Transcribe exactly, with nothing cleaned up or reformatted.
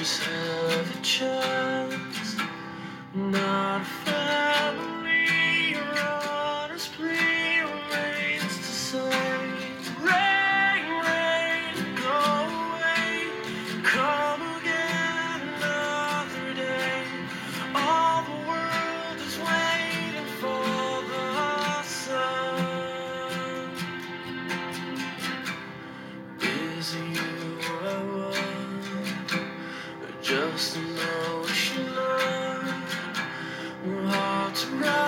just have a chance. Not a family, your honest plea remains the same. Rain, rain, go away, come again another day. All the world is waiting for the sun. Is it you I want, or just an ocean line? We're hard to ride.